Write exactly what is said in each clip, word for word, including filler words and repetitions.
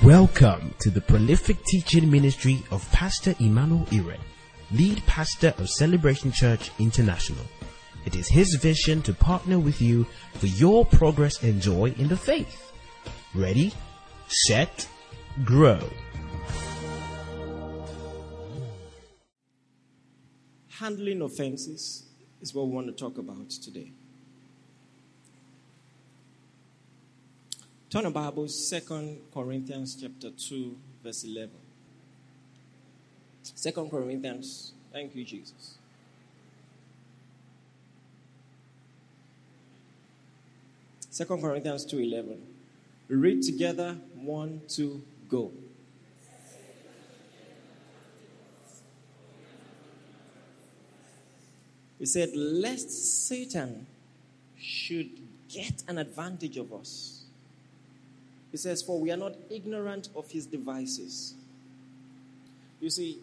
Welcome to the prolific teaching ministry of Pastor Emmanuel Ire, lead pastor of Celebration Church International. It is his vision to partner with you for your progress and joy in the faith. Ready, set, grow. Handling offenses is what we want to talk about today. Turn your Bibles, Second Corinthians chapter two, verse eleven. Second Corinthians, thank you, Jesus. Second Corinthians two eleven. We read together, one, two, go. He said, lest Satan should get an advantage of us. He says, for we are not ignorant of his devices. You see,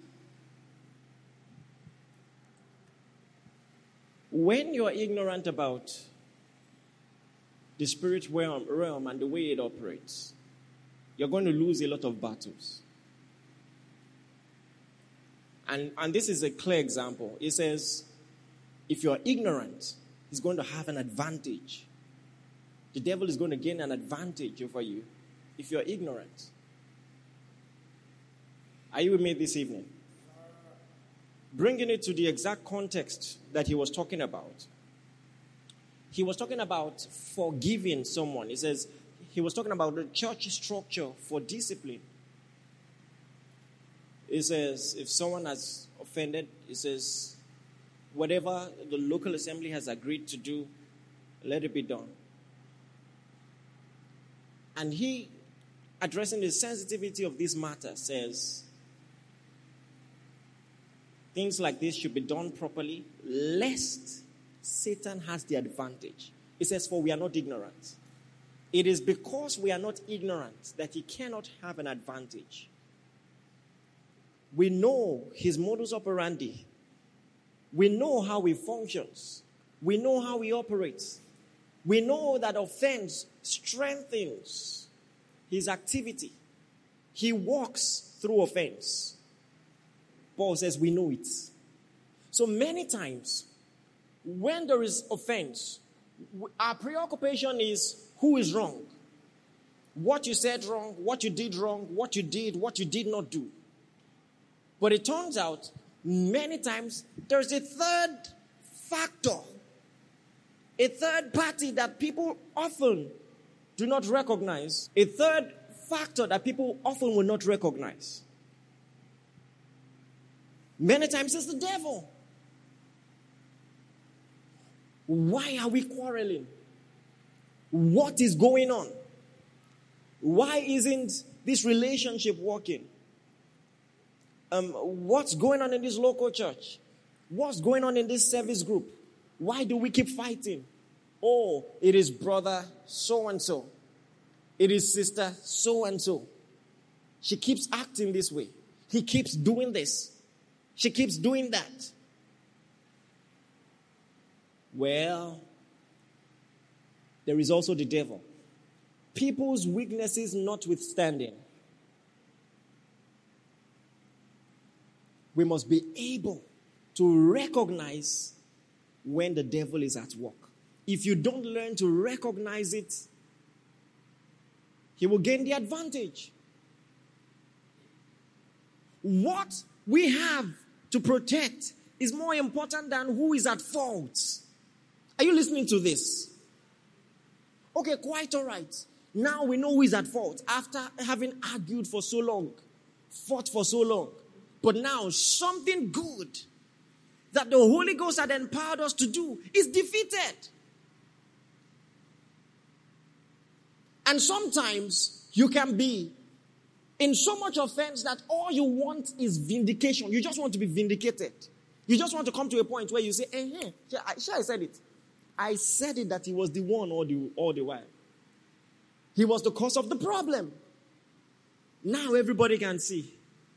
when you are ignorant about the spirit realm, realm and the way it operates, you're going to lose a lot of battles. And, and this is a clear example. It says, if you're ignorant, he's going to have an advantage. The devil is going to gain an advantage over you if you're ignorant. Are you with me this evening? Bringing it to the exact context that he was talking about. He was talking about forgiving someone. He says, he was talking about the church structure for discipline. He says, if someone has offended, he says, whatever the local assembly has agreed to do, let it be done. And he, addressing the sensitivity of this matter, says things like this should be done properly, lest Satan has the advantage. He says, for we are not ignorant. It is because we are not ignorant that he cannot have an advantage. We know his modus operandi. We know how he functions. We know how he operates. We know that offense strengthens his activity. He walks through offense. Paul says we know it. So many times, when there is offense, our preoccupation is who is wrong. What you said wrong, what you did wrong, what you did, what you did not do. But it turns out, many times, there's a third factor. A third party that people often do not recognize. A third factor that people often will not recognize. Many times it's the devil. Why are we quarreling? What is going on? Why isn't this relationship working? Um, what's going on in this local church? What's going on in this service group? Why do we keep fighting? Oh, it is brother so-and-so. It is sister so-and-so. She keeps acting this way. He keeps doing this. She keeps doing that. Well, there is also the devil. People's weaknesses notwithstanding, we must be able to recognize when the devil is at work. If you don't learn to recognize it, he will gain the advantage. What we have to protect is more important than who is at fault. Are you listening to this? Okay, quite all right. Now we know who is at fault after having argued for so long, fought for so long. But now something good that the Holy Ghost had empowered us to do is defeated. And sometimes you can be in so much offense that all you want is vindication. You just want to be vindicated. You just want to come to a point where you say, eh, eh, sure, I, sure I said it. I said it that he was the one all the, all the while. He was the cause of the problem. Now everybody can see.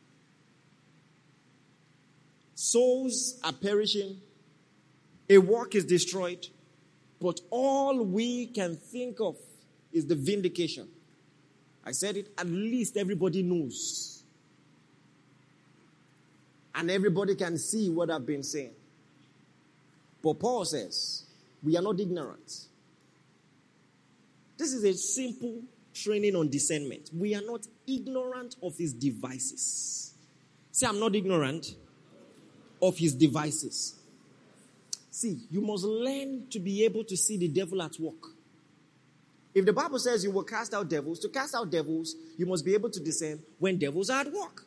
Souls are perishing. A work is destroyed. But all we can think of is the vindication. I said it, at least everybody knows. And everybody can see what I've been saying. But Paul says, we are not ignorant. This is a simple training on discernment. We are not ignorant of his devices. Say, I'm not ignorant of his devices. See, you must learn to be able to see the devil at work. If the Bible says you will cast out devils, to cast out devils, you must be able to discern when devils are at work.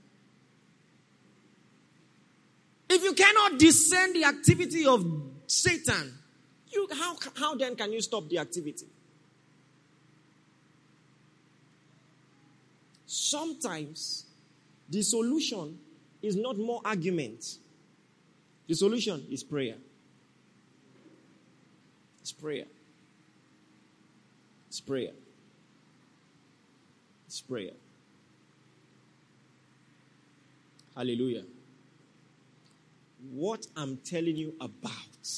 If you cannot discern the activity of Satan, you, how, how then can you stop the activity? Sometimes the solution is not more argument. The solution is prayer. It's prayer. It's prayer. It's prayer. Hallelujah. What I'm telling you about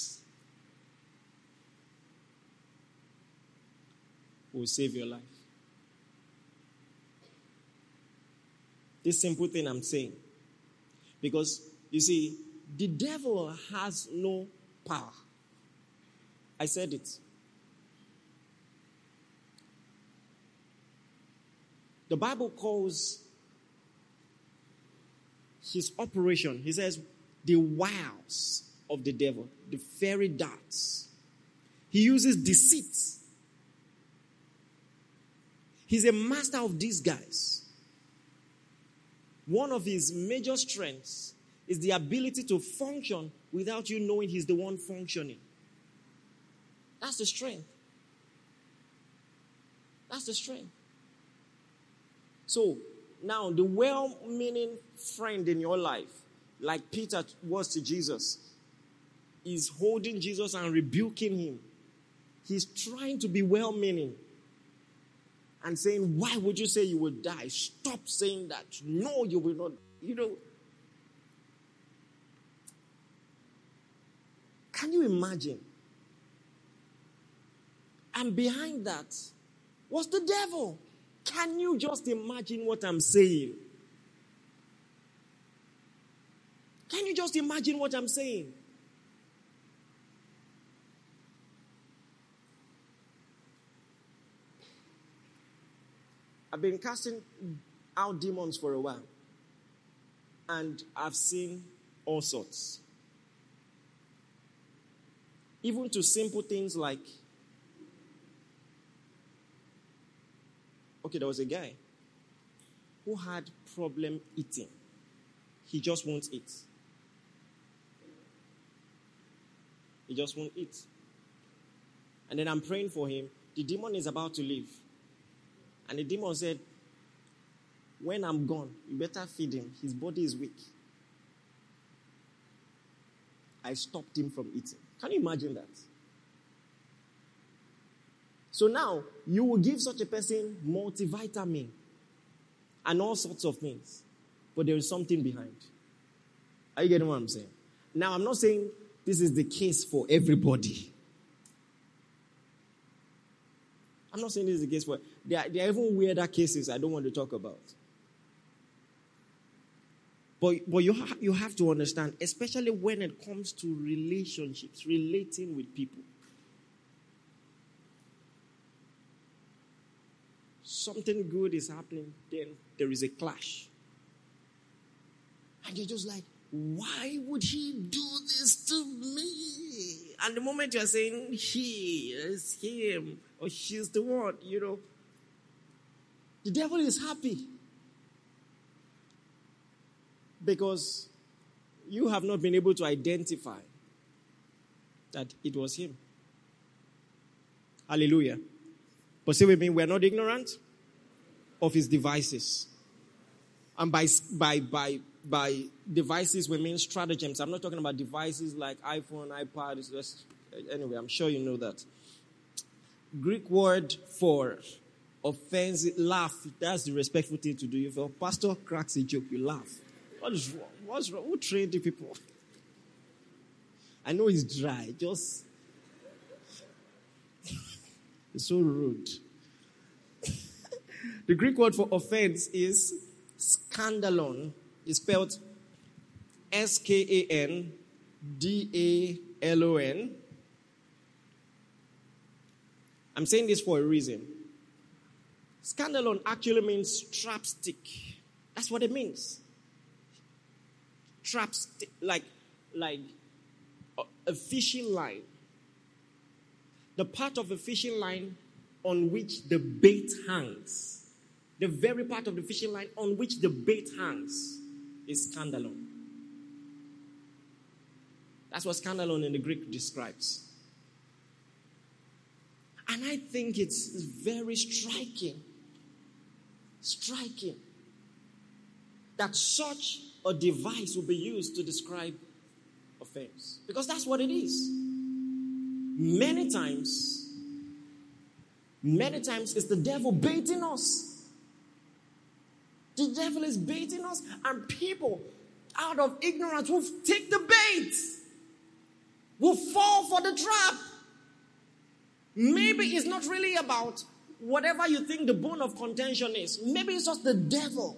will save your life. This simple thing I'm saying. Because, you see, the devil has no power. I said it. The Bible calls his operation, he says, the wiles of the devil, the fiery darts. He uses deceit. He's a master of these guys. One of his major strengths is the ability to function without you knowing he's the one functioning. That's the strength. That's the strength. So, now the well-meaning friend in your life, like Peter was to Jesus, is holding Jesus and rebuking him. He's trying to be well-meaning and saying, why would you say you will die? Stop saying that. No, you will not. You know, can you imagine? And behind that was the devil. Can you just imagine what I'm saying? Can you just imagine what I'm saying? I've been casting out demons for a while. And I've seen all sorts. Even to simple things like, okay, there was a guy who had problem eating. He just won't eat. He just won't eat. And then I'm praying for him. The demon is about to leave. And the demon said, when I'm gone, you better feed him. His body is weak. I stopped him from eating. Can you imagine that? So now, you will give such a person multivitamin and all sorts of things. But there is something behind. Are you getting what I'm saying? Now, I'm not saying this is the case for everybody. I'm not saying this is the case for... There are, there are even weirder cases I don't want to talk about. But, but you, ha- you have to understand, especially when it comes to relationships, relating with people. Something good is happening, then there is a clash. And you're just like, why would he do this to me? And the moment you're saying, he is him, or she's the one, you know, the devil is happy. Because you have not been able to identify that it was him. Hallelujah. But say with me, we're not ignorant of his devices. And by, by, by, by devices, we mean stratagems. I'm not talking about devices like iPhone, iPad. It's just, anyway, I'm sure you know that. Greek word for offensive, laugh. That's the respectful thing to do. If a pastor cracks a joke, you laugh. What is wrong? What's wrong? Who trained the people? I know it's dry. Just... It's so rude. The Greek word for offense is skandalon. It's spelled S K A N D A L O N. I'm saying this for a reason. Skandalon actually means trapstick. That's what it means. Trapstick, like, like a fishing line. The part of a fishing line on which the bait hangs. The very part of the fishing line on which the bait hangs is skandalon. That's what skandalon in the Greek describes. And I think it's very striking, striking, that such a device will be used to describe offense. Because that's what it is. Many times, many times it's the devil baiting us. The devil is baiting us, and people, out of ignorance, will take the bait, will fall for the trap. Maybe it's not really about whatever you think the bone of contention is. Maybe it's just the devil.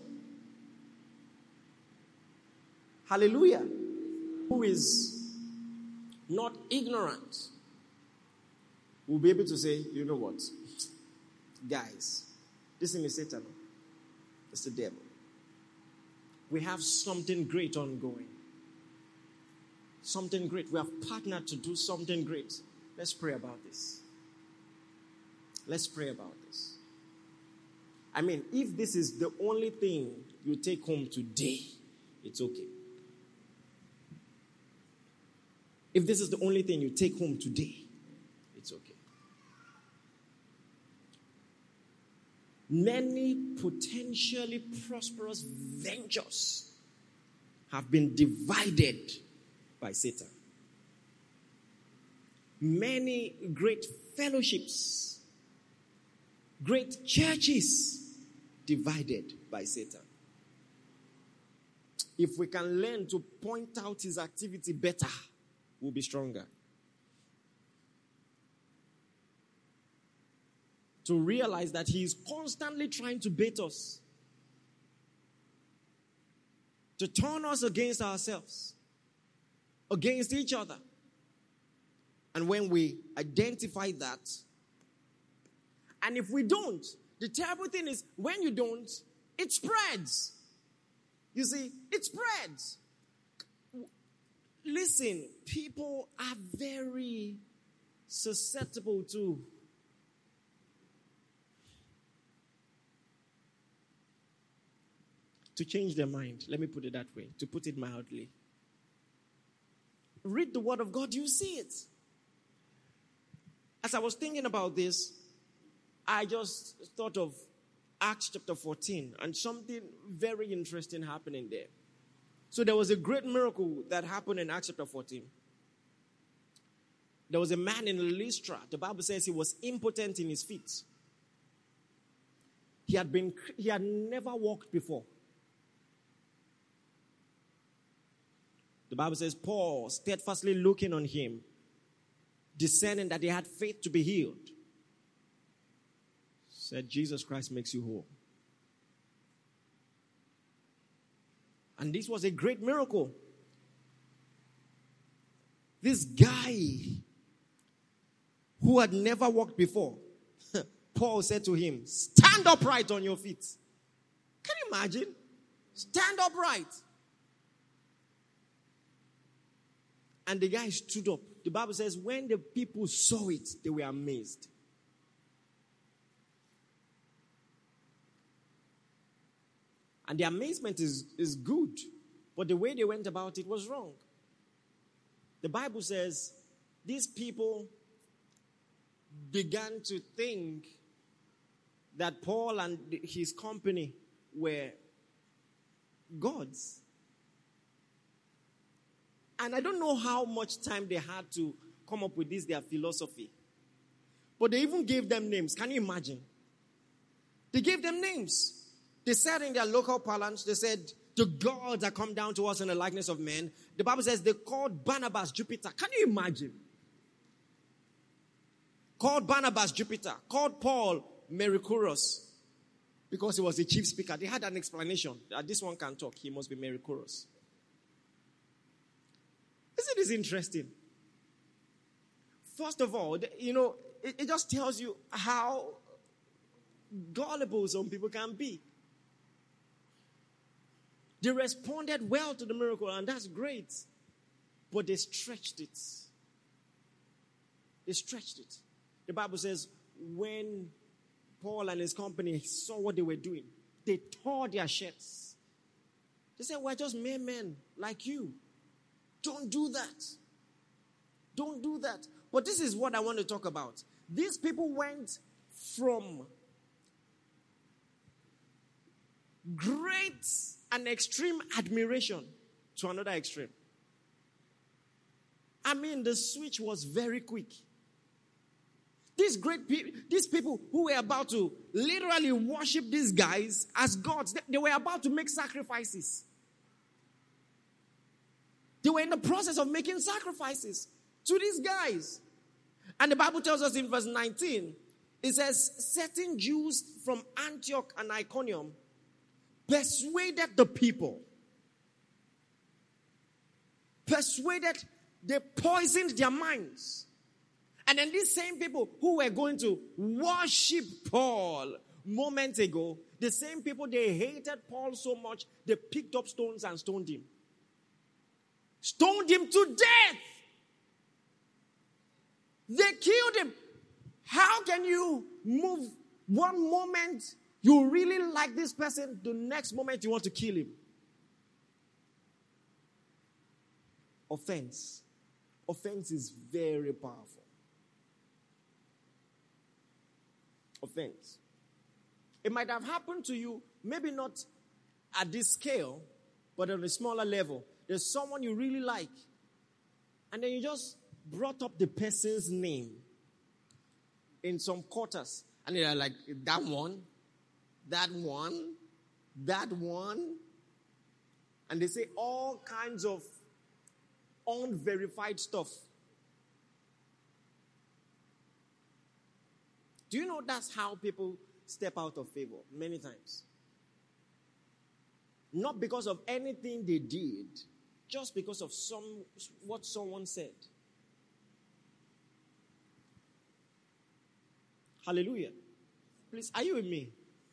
Hallelujah. Who is not ignorant will be able to say, you know what? Guys, this thing is Satan. It's the devil. We have something great ongoing. Something great. We have partnered to do something great. Let's pray about this. Let's pray about this. I mean, if this is the only thing you take home today, it's okay. If this is the only thing you take home today, it's okay. Many potentially prosperous ventures have been divided by Satan. Many great fellowships, great churches divided by Satan. If we can learn to point out his activity better, we'll be stronger. To realize that he is constantly trying to bait us, to turn us against ourselves, against each other. And when we identify that, and if we don't, the terrible thing is when you don't, it spreads. You see, it spreads. Listen, people are very susceptible to to change their mind. Let me put it that way, to put it mildly. Read the word of God, you see it. As I was thinking about this, I just thought of Acts chapter fourteen and something very interesting happening there. So there was a great miracle that happened in Acts chapter fourteen. There was a man in Lystra. The Bible says he was impotent in his feet. He had been, he had never walked before. The Bible says Paul, steadfastly looking on him, discerning that he had faith to be healed, said, Jesus Christ makes you whole. And this was a great miracle. This guy who had never walked before, Paul said to him, stand upright on your feet. Can you imagine? Stand upright. And the guy stood up. The Bible says when the people saw it, they were amazed. And the amazement is, is good. But the way they went about it was wrong. The Bible says these people began to think that Paul and his company were gods. And I don't know how much time they had to come up with this, their philosophy. But they even gave them names. Can you imagine? They gave them names. They said in their local parlance, they said, the gods that come down to us in the likeness of men. The Bible says they called Barnabas Jupiter. Can you imagine? Called Barnabas Jupiter. Called Paul Mercurius. Because he was a chief speaker. They had an explanation that this one can talk. He must be meritorious. Isn't this interesting? First of all, you know, it, it just tells you how gullible some people can be. They responded well to the miracle, and that's great. But they stretched it. They stretched it. The Bible says when Paul and his company saw what they were doing, they tore their shirts. They said, we're just mere men like you. Don't do that. Don't do that. But this is what I want to talk about. These people went from great and extreme admiration to another extreme. I mean, the switch was very quick. These great people, these people who were about to literally worship these guys as gods, they, they were about to make sacrifices. They were in the process of making sacrifices to these guys. And the Bible tells us in verse nineteen, it says, certain Jews from Antioch and Iconium persuaded the people. Persuaded, they poisoned their minds. And then these same people who were going to worship Paul moments ago, the same people, they hated Paul so much, they picked up stones and stoned him. Stoned him to death. They killed him. How can you move one moment you really like this person, the next moment you want to kill him? Offense. Offense is very powerful. Offense. It might have happened to you, maybe not at this scale, but on a smaller level. There's someone you really like, and then you just brought up the person's name in some quarters, and they're like, that one, that one, that one, and they say all kinds of unverified stuff. Do you know that's how people step out of favor many times? Not because of anything they did, just because of some what someone said. Hallelujah. Please, are you with me?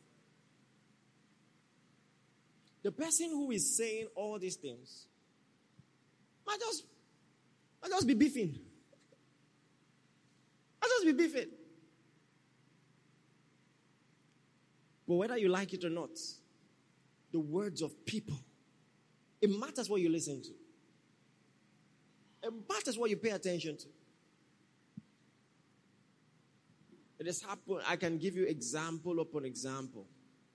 The person who is saying all these things might just, might just be beefing. Might just be beefing. But whether you like it or not, the words of people, it matters what you listen to. It matters what you pay attention to. It has happened. I can give you example upon example.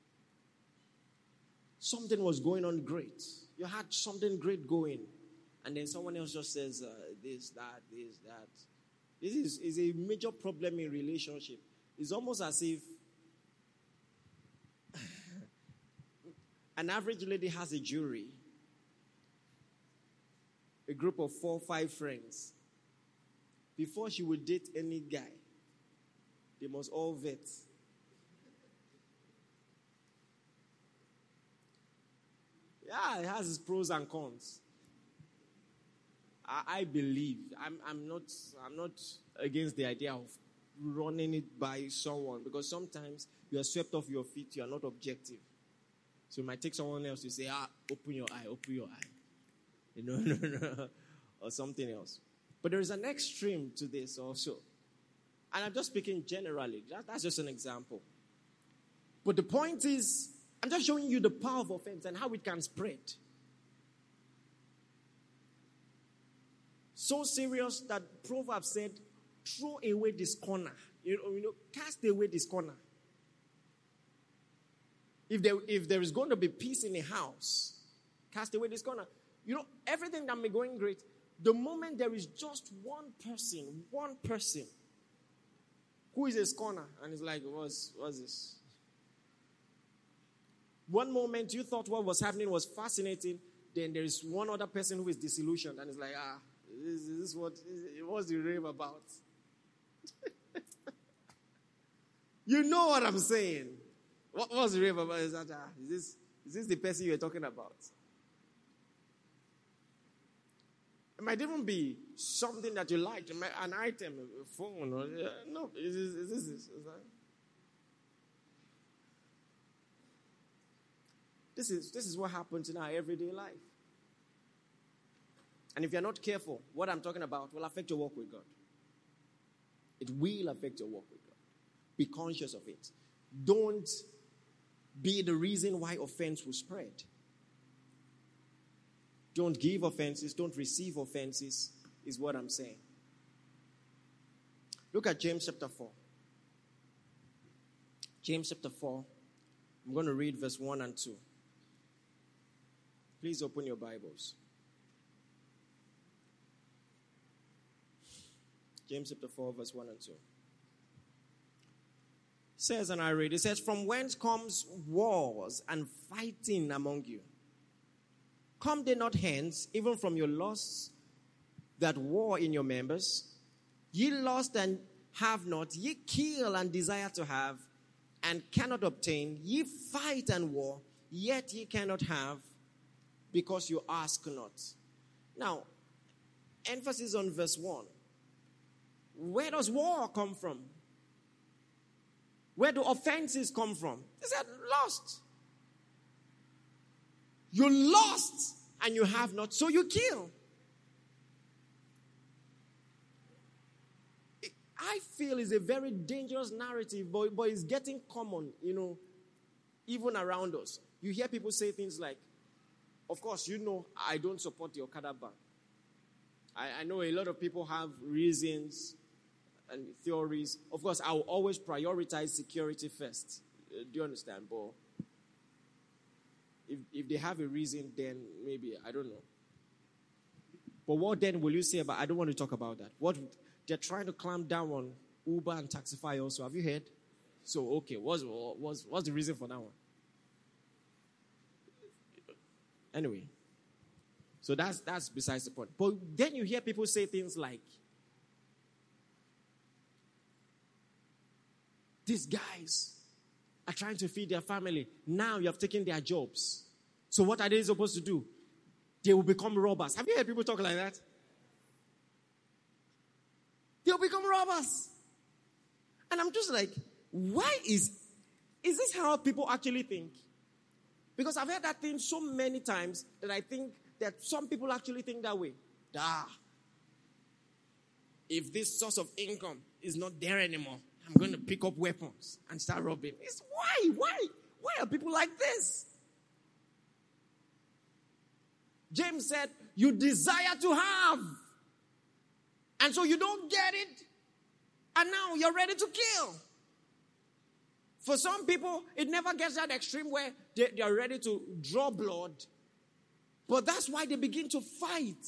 Something was going on great. You had something great going. And then someone else just says uh, this, that, this, that. This is, is a major problem in relationship. It's almost as if an average lady has a jury. A group of four or five friends. Before she would date any guy, they must all vet. Yeah, it has its pros and cons. I, I believe. I'm, I'm not. I'm not against the idea of running it by someone, because sometimes you are swept off your feet. You are not objective. So it might take someone else to say, "Ah, open your eye, open your eye," you know, no, no, or something else. But there is an extreme to this also. And I'm just speaking generally. That, that's just an example. But the point is, I'm just showing you the power of offense and how it can spread. So serious that Proverbs said, throw away this corner. You know, you know, cast away this corner. If there, if there is going to be peace in a house, cast away this corner. You know, everything that may be going great, the moment there is just one person, one person, who is a scorner, and it's like, what's, what's this? One moment you thought what was happening was fascinating, then there is one other person who is disillusioned, and it's like, ah, this, this is what, what's the rave about? You know what I'm saying. What was the rave about? Is, that, uh, is, this, is this the person you were talking about? It might even be something that you liked, an item, a phone. Or, uh, no, is this, is this, is that? This is, this is what happens in our everyday life. And if you're not careful, what I'm talking about will affect your walk with God. It will affect your walk with God. Be conscious of it. Don't be the reason why offense will spread. Don't give offenses. Don't receive offenses, is what I'm saying. Look at James chapter four. James chapter four. I'm going to read verse one and two. Please open your Bibles. James chapter four, verse one and two. It says, and I read, it says, from whence comes wars and fighting among you? Come they not hence, even from your lusts that war in your members? Ye lust and have not, ye kill and desire to have, and cannot obtain. Ye fight and war, yet ye cannot have, because you ask not. Now, emphasis on verse one. Where does war come from? Where do offenses come from? He said, lust. You lost and you have not, so you kill. I feel it's a very dangerous narrative, but, but it's getting common, you know, even around us. You hear people say things like, of course, you know, I don't support the Okada ban. I, I know a lot of people have reasons and theories. Of course, I will always prioritize security first. Uh, do you understand? But if, if they have a reason, then maybe, I don't know. But what then will you say about, I don't want to talk about that. What, they're trying to clamp down on Uber and Taxify also. Have you heard? So, okay, what's, what's, what's the reason for that one? Anyway, so that's, that's besides the point. But then you hear people say things like, these guys are trying to feed their family. Now you have taken their jobs. So what are they supposed to do? They will become robbers. Have you heard people talk like that? They'll become robbers. And I'm just like, why is, is this how people actually think? Because I've heard that thing so many times that I think that some people actually think that way. Ah, if this source of income is not there anymore, I'm going to pick up weapons and start robbing. It's why? Why? Why are people like this? James said, you desire to have. And so you don't get it. And now you're ready to kill. For some people, it never gets that extreme where they, they are ready to draw blood. But that's why they begin to fight.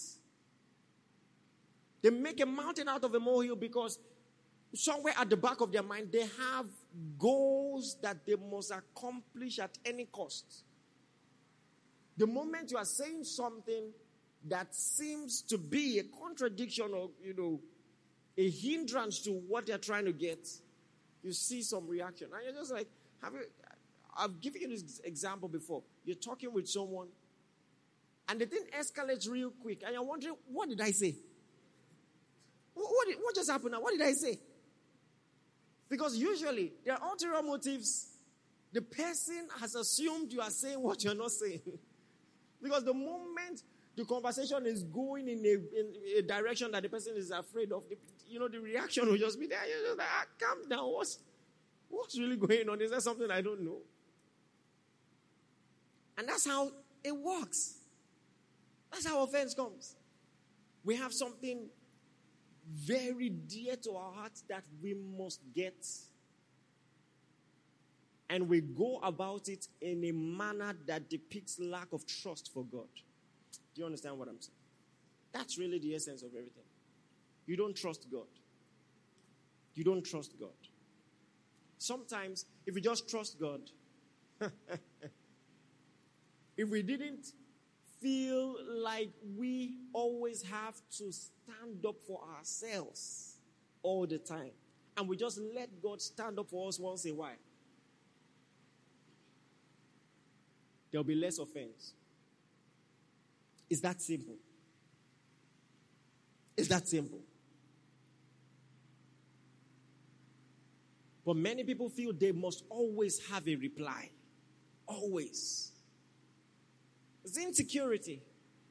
They make a mountain out of a molehill because somewhere at the back of their mind, they have goals that they must accomplish at any cost. The moment you are saying something that seems to be a contradiction or, you know, a hindrance to what they're trying to get, you see some reaction. And you're just like, have you, I've given you this example before. You're talking with someone, and the thing escalates real quick, and you're wondering, what did I say? What, what, did, what just happened now? What did I say? Because usually, there are ulterior motives. The person has assumed you are saying what you're not saying. Because the moment the conversation is going in a, in a direction that the person is afraid of, the, you know, the reaction will just be there. You're just like, ah, calm down. What's, what's really going on? Is there something I don't know? And that's how it works. That's how offense comes. We have something very dear to our hearts that we must get. And we go about it in a manner that depicts lack of trust for God. Do you understand what I'm saying? That's really the essence of everything. You don't trust God. You don't trust God. Sometimes, if we just trust God, if we didn't feel like we always have to stand up for ourselves all the time, and we just let God stand up for us once in a while, there'll be less offense. It's that simple. It's that simple. But many people feel they must always have a reply. Always. It's insecurity.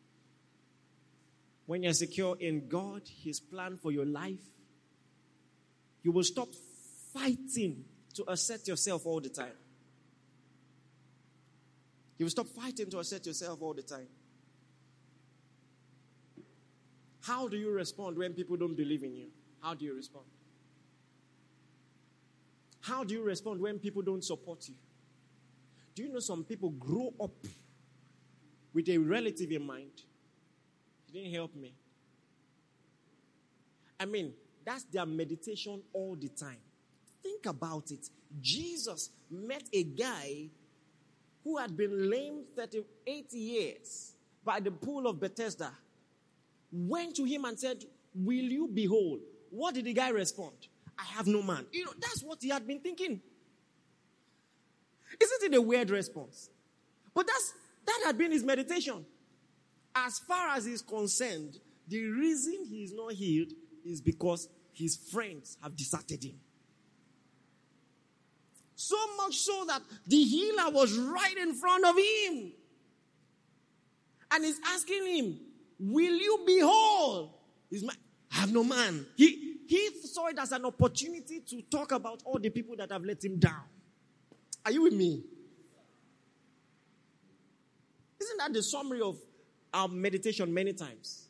When you're secure in God, His plan for your life, you will stop fighting to assert yourself all the time. You will stop fighting to assert yourself all the time. How do you respond when people don't believe in you? How do you respond? How do you respond when people don't support you? Do you know some people grow up with a relative in mind? He didn't help me. I mean, that's their meditation all the time. Think about it. Jesus met a guy who had been lame thirty-eight years by the pool of Bethesda. Went to him and said, will you be whole? What did the guy respond? I have no man. You know, that's what he had been thinking. Isn't it a weird response? But that's that had been his meditation. As far as he's concerned, the reason he is not healed is because his friends have deserted him. So much so that the healer was right in front of him. And he's asking him, will you be whole? He's my, I have no man. He, he saw it as an opportunity to talk about all the people that have let him down. Are you with me? Isn't that the summary of our meditation many times?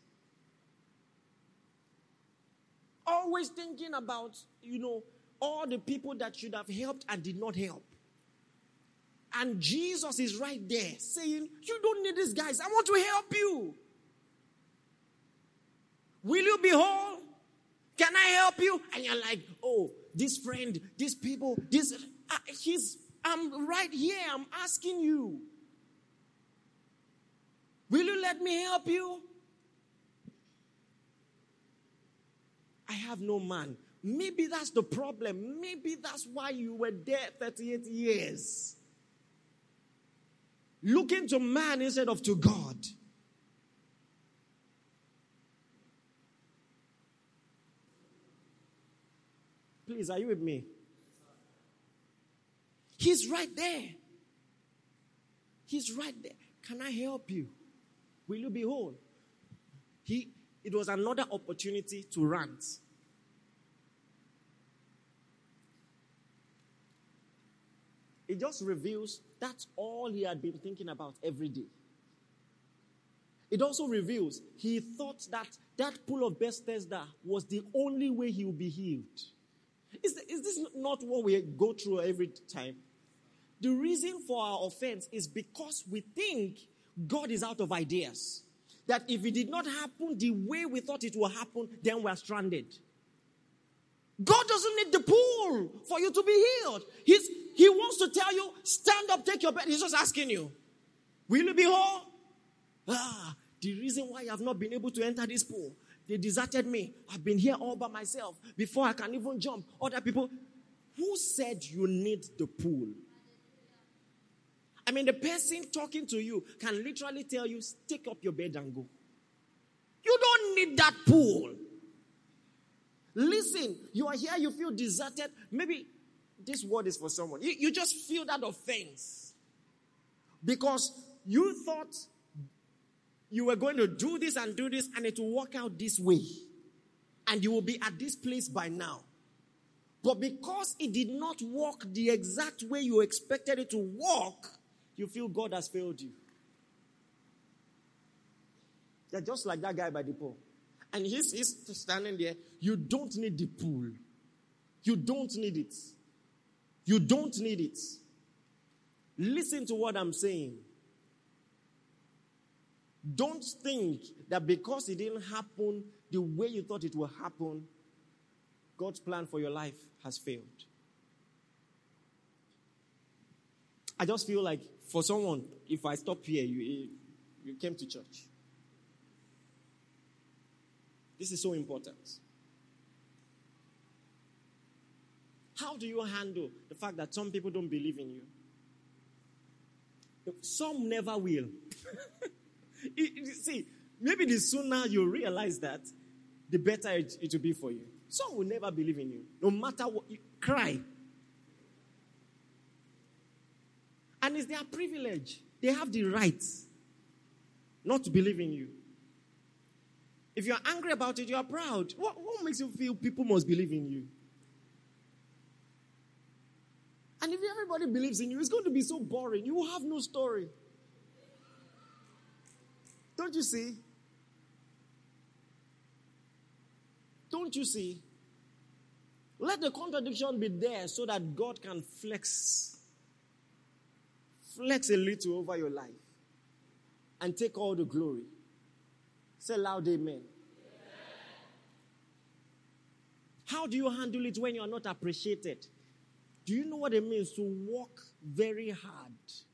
Always thinking about, you know, all the people that should have helped and did not help. And Jesus is right there saying, you don't need these guys. I want to help you. Will you be whole? Can I help you? And you're like, oh, this friend, these people, this, uh, he's, I'm right here. I'm asking you. Will you let me help you? I have no man. Maybe that's the problem. Maybe that's why you were there thirty-eight years. Looking to man instead of to God. Please, are you with me? He's right there. He's right there. Can I help you? Will you be whole? He, it was another opportunity to rant. It just reveals that's all he had been thinking about every day. It also reveals he thought that that pool of Bethesda was the only way he would be healed. Is, is this not what we go through every time? The reason for our offense is because we think God is out of ideas. That if it did not happen the way we thought it would happen, then we're stranded. God doesn't need the pool for you to be healed. He's, he wants to tell you, stand up, take your bed. He's just asking you, will you be whole? Ah, the reason why I have not been able to enter this pool, they deserted me. I've been here all by myself. Before I can even jump, other people. Who said you need the pool? I mean, the person talking to you can literally tell you, take up your bed and go. You don't need that pool. Listen, you are here, you feel deserted. Maybe this word is for someone. You, you just feel that offense. Because you thought you were going to do this and do this and it will work out this way. And you will be at this place by now. But because it did not work the exact way you expected it to work, you feel God has failed you. You're just like that guy by the pool. And he's, he's standing there. You don't need the pool. You don't need it. You don't need it. Listen to what I'm saying. Don't think that because it didn't happen the way you thought it would happen, God's plan for your life has failed. I just feel like for someone, if I stop here, you, you came to church. This is so important. How do you handle the fact that some people don't believe in you? Some never will. it, it, see, maybe the sooner you realize that, the better it, it will be for you. Some will never believe in you. No matter what, you cry. And it's their privilege. They have the right not to believe in you. If you're angry about it, you are proud. What, what makes you feel people must believe in you? And if everybody believes in you, it's going to be so boring. You will have no story. Don't you see? Don't you see? Let the contradiction be there so that God can flex. Flex a little over your life. And take all the glory. Say loud amen. Amen. How do you handle it when you are not appreciated? Do you know what it means to work very hard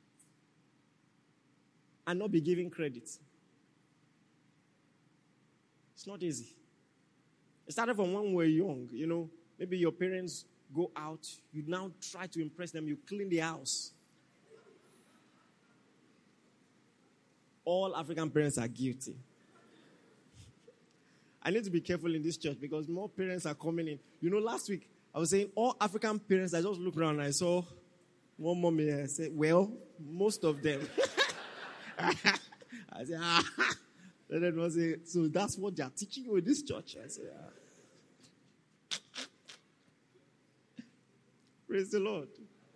and not be given credit? It's not easy. It started from when we were young, you know. Maybe your parents go out, you now try to impress them, you clean the house. All African parents are guilty. I need to be careful in this church because more parents are coming in. You know, last week, I was saying all African parents, I just looked around and I saw one mommy and I said, well, most of them. I said, ah. And then I said, so that's what they are teaching you in this church? I said, ah. Praise the Lord.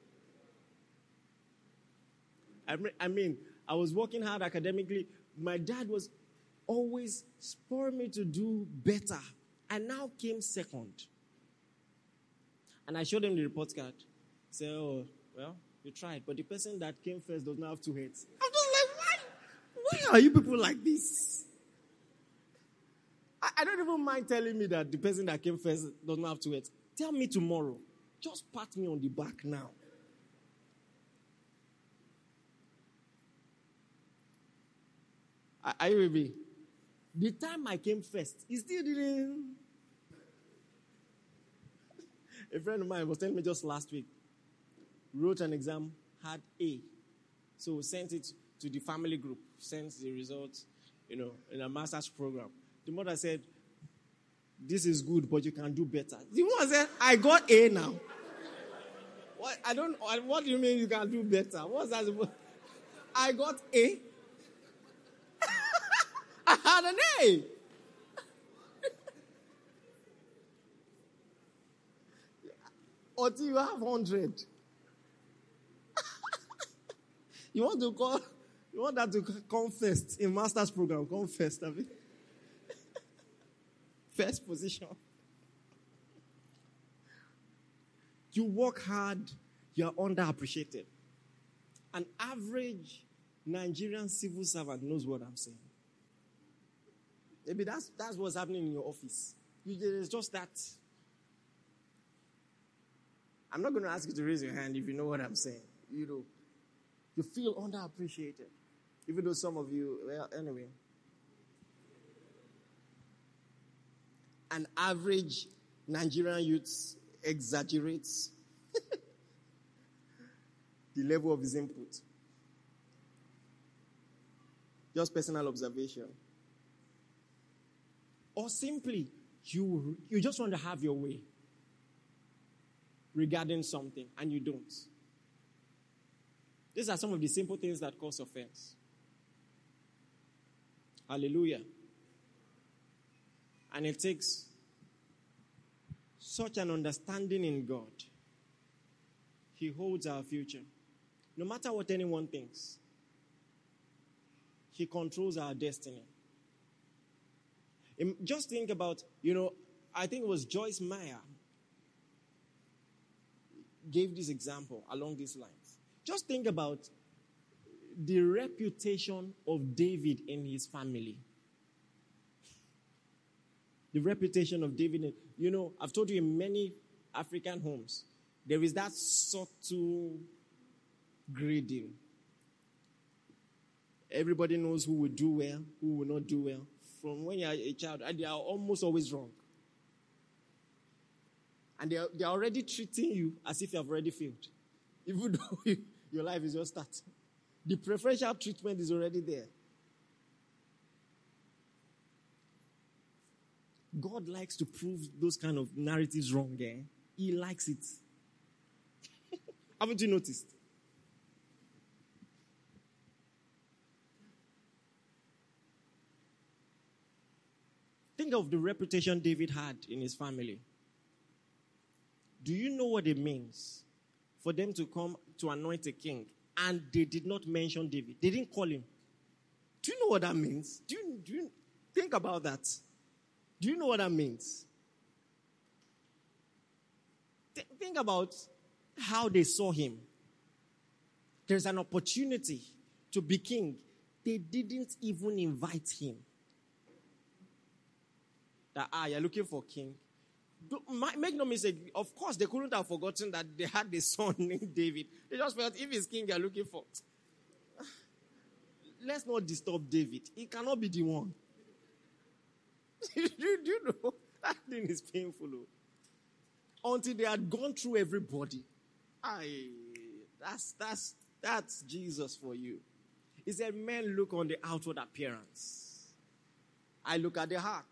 I mean, I was working hard academically. My dad was always spurring me to do better. I now came second. And I showed him the report card. He said, oh, well, you tried. But the person that came first does not have two heads. I'm just like, why? Why are you people like this? I, I don't even mind telling me that the person that came first does not have two heads. Tell me tomorrow. Just pat me on the back now. Are you with me? The time I came first, he still didn't. A friend of mine was telling me just last week, wrote an exam, had A. So sent it to the family group, sent the results, you know, in a master's program. The mother said, this is good, but you can do better. The one said, I got A now. What? I don't, what do you mean you can do better? What's that supposed? I got A. I had an A. Until you have one hundred. You want to call, you want that to come first in master's program, come first, have you? First position. You work hard, you are underappreciated. An average Nigerian civil servant knows what I'm saying. Maybe that's that's what's happening in your office. You, there's just that. I'm not going to ask you to raise your hand if you know what I'm saying. You know, you feel underappreciated. Even though some of you, well, anyway. An average Nigerian youth exaggerates the level of his input. Just personal observation. Or simply, you, you just want to have your way regarding something, and you don't. These are some of the simple things that cause offense. Hallelujah. And it takes such an understanding in God. He holds our future. No matter what anyone thinks, He controls our destiny. Just think about, you know, I think it was Joyce Meyer gave this example along these lines. Just think about the reputation of David in his family. The reputation of David. You know, I've told you in many African homes, there is that subtle grading. Everybody knows who will do well, who will not do well. From when you're a child, they are almost always wrong. And they are, they are already treating you as if you have already failed. Even though your life is just starting. The preferential treatment is already there. God likes to prove those kind of narratives wrong. Eh? He likes it. Haven't you noticed? Think of the reputation David had in his family. Do you know what it means for them to come to anoint a king and they did not mention David? They didn't call him. Do you know what that means? Do you, do you think about that? Do you know what that means? Th- think about how they saw him. There's an opportunity to be king. They didn't even invite him. That, ah, you're looking for king. Do, make no mistake, of course, they couldn't have forgotten that they had a son named David. They just felt, if it's king you're looking for, let's not disturb David. He cannot be the one. do, do you know? That thing is painful. Oh. Until they had gone through everybody. Aye, that's, that's, that's Jesus for you. He said, men look on the outward appearance. I look at the heart.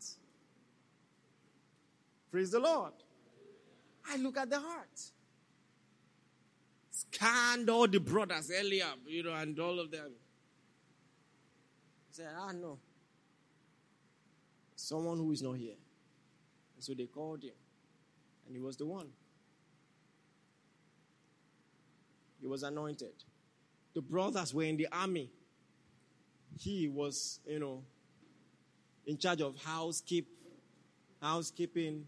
Praise the Lord. I look at the heart. Scanned all the brothers, Eliab, you know, and all of them. Said, ah, no. Someone who is not here. And so they called him. And he was the one. He was anointed. The brothers were in the army. He was, you know, in charge of housekeep, housekeeping.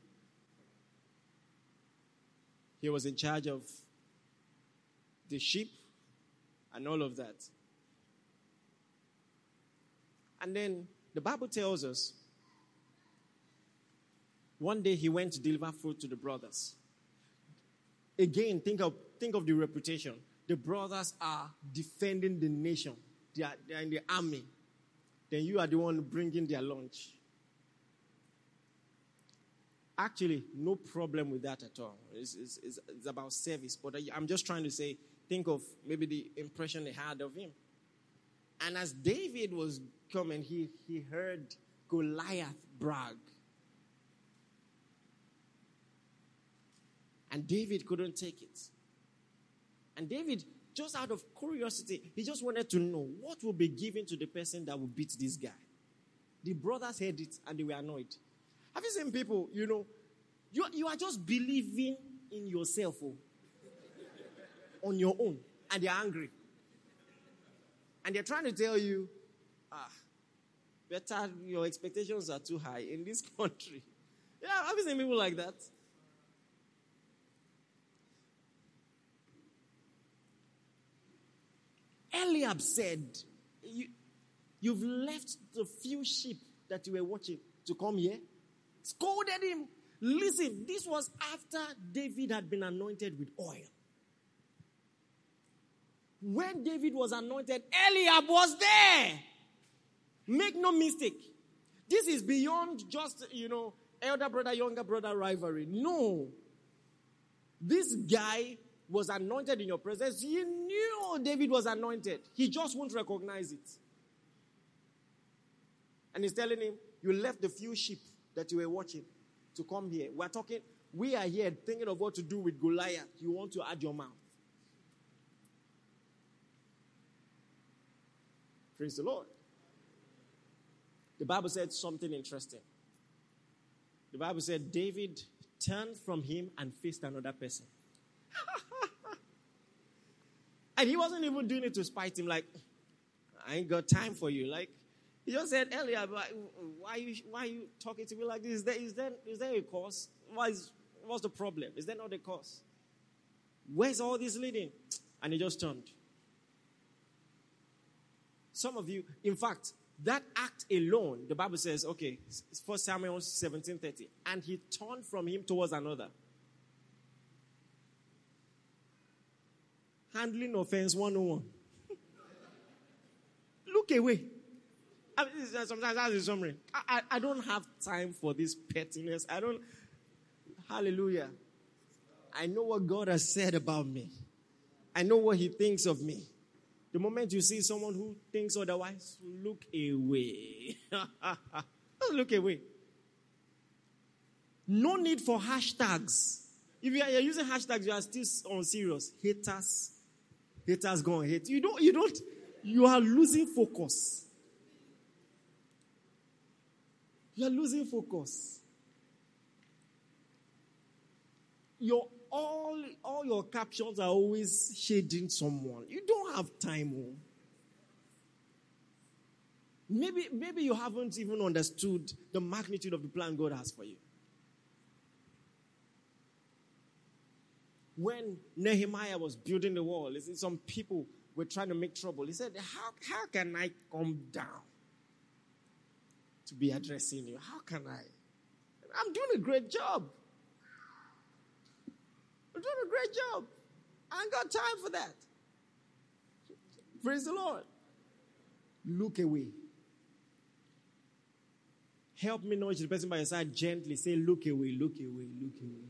He was in charge of the sheep and all of that. And then the Bible tells us one day he went to deliver food to the brothers. Again, think of, think of the reputation. The brothers are defending the nation. They are, they are in the army. Then you are the one bringing their lunch. Actually, no problem with that at all. It's, it's, it's, it's about service. But I'm just trying to say, think of maybe the impression they had of him. And as David was coming, he, he heard Goliath brag. And David couldn't take it. And David, just out of curiosity, he just wanted to know what will be given to the person that will beat this guy. The brothers heard it and they were annoyed. Have you seen people, you know, you, you are just believing in yourself oh, on your own, and they're angry. And they're trying to tell you, ah, better, your expectations are too high in this country. Yeah, have you seen people like that? Eliab said, you, you've left the few sheep that you were watching to come here. Scolded him. Listen, this was after David had been anointed with oil. When David was anointed, Eliab was there. Make no mistake. This is beyond just, you know, elder brother, younger brother rivalry. No. This guy was anointed in your presence. You knew David was anointed. He just won't recognize it. And he's telling him, you left the few sheep that you were watching to come here. We're talking, we are here thinking of what to do with Goliath. You want to add your mouth. Praise the Lord. The Bible said something interesting. The Bible said David turned from him and faced another person. And he wasn't even doing it to spite him, like, I ain't got time for you. Like, he just said, Eliab, why, why, you, why are you talking to me like this? Is there, is there, is there a cause? Why is, what's the problem? Is there not a cause? Where's all this leading? And he just turned. Some of you, in fact, that act alone, the Bible says, okay, First Samuel seventeen thirty, and he turned from him towards another. Handling offense one oh one. Look away. I mean, sometimes that's the summary. I, I, I don't have time for this pettiness. I don't. Hallelujah. I know what God has said about me. I know what he thinks of me. The moment you see someone who thinks otherwise, look away. Just look away. No need for hashtags. If you are using hashtags, you are still on serious. Haters. Haters go and hate. You don't, you don't, you are losing focus. You are losing focus. Your all, all your captions are always shading someone. You don't have time. Oh. Maybe, maybe you haven't even understood the magnitude of the plan God has for you. When Nehemiah was building the wall, some people were trying to make trouble. He said, how, how can I come down to be addressing you? How can I? I'm doing a great job. I'm doing a great job. I ain't got time for that. Praise the Lord. Look away. Help me nudge the person by your side gently. Say, look away, look away, look away.